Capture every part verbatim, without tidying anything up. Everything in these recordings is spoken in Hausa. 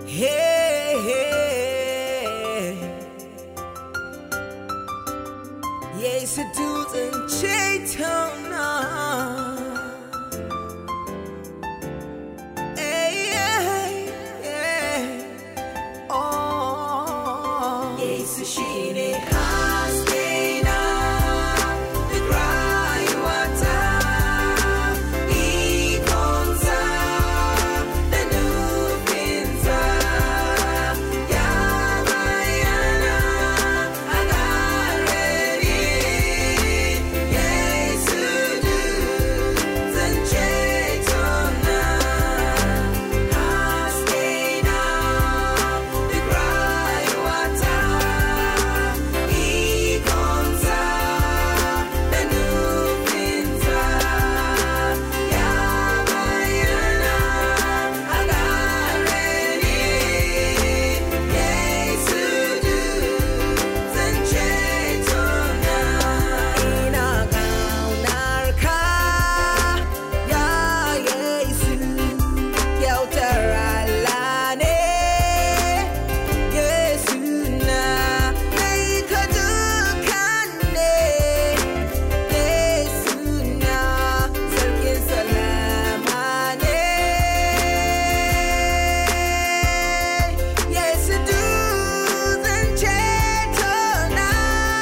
Hey, Jesu dutsen cetona. Hey, hey, hey. Oh, Jesu shine haskena, duk rayuwata, ikonsa da nufinsa, ya bayyana a gare ni. Yesu dutsen cetona, haskena, duk rayuwata, ikonsa da nufinsa, ya bayyana a gare ni. Yesu dutsen cetona, ina ƙaunarka, ya Yesu, kyautar Allah ne. Yesu na mai ka dukan ne. Yesu na sarkin salama ne. Yesu dutsen cetona.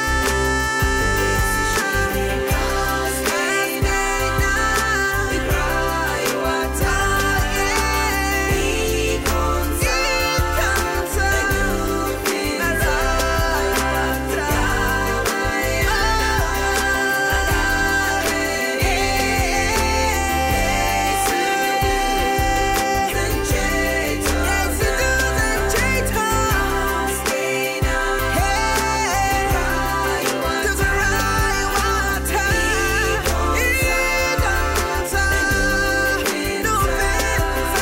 Haskena, duk rayuwata, ikonsa da nufinsa, ya bayyana a gare ni. Yesu dutsen cetona, haskena, duk rayuwata, ikonsa da nufinsa,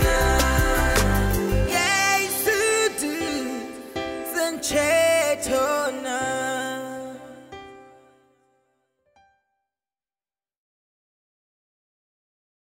Cheto.